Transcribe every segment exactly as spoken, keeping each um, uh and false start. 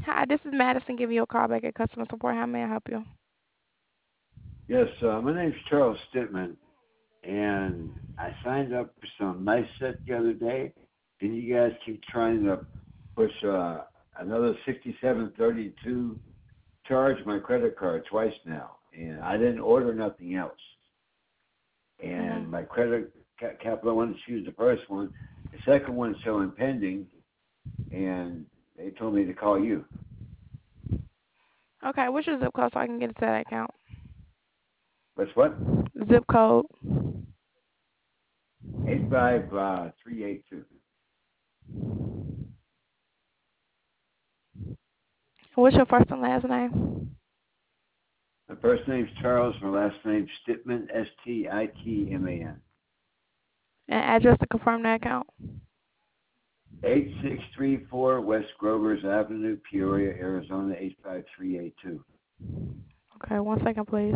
Hi, this is Madison giving you a call back at customer support. How may I help you? Yes, uh, my name's Charles Stitman, and I signed up for some nice set the other day, and you guys keep trying to push uh, another sixty-seven thirty-two charge my credit card twice now, and I didn't order nothing else. hmm And my credit ca- capital, I wanted to choose the first one. The second one's showing pending, and they told me to call you. Okay, what's your zip code so I can get into that account? What's what? Zip code. Eight five uh, three eight two. What's your first and last name? My first name's Charles. My last name's Stitman, S T I T M A N. And address to confirm that account. eight six three four West Grovers Avenue, Peoria, Arizona, eight five three eight two. Okay, one second, please.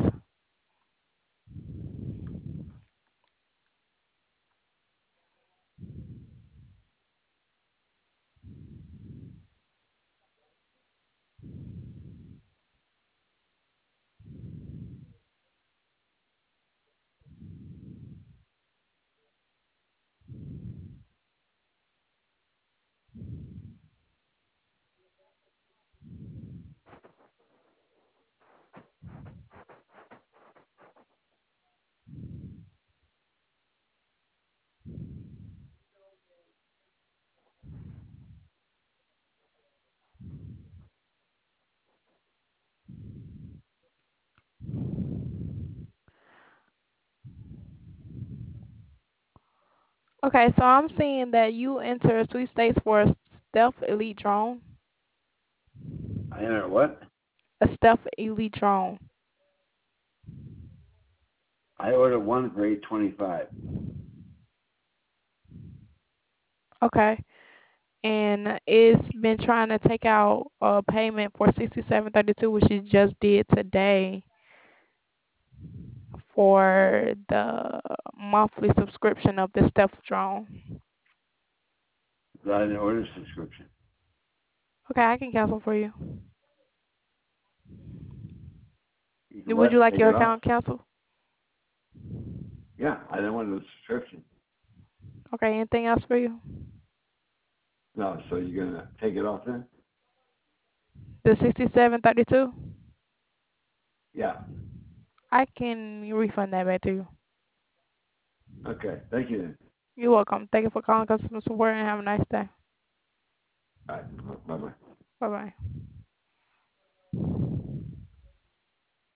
Okay, so I'm seeing that you enter sweepstakes for a Stealth Elite drone. I enter what? A Stealth Elite drone. I ordered one for eight twenty-five. Okay. And it's been trying to take out a payment for sixty-seven thirty-two, which you just did today for the monthly subscription of the Stealth drone. I didn't order subscription. Okay, I can cancel for you. You can Would you what? like Take your it off? account canceled? Yeah, I didn't want the subscription. Okay, anything else for you? No, so you're gonna take it off then? The sixty-seven thirty-two? Yeah. I can refund that back to you. Okay. Thank you then. You're welcome. Thank you for calling customer support and have a nice day. All right. Bye bye. Bye bye.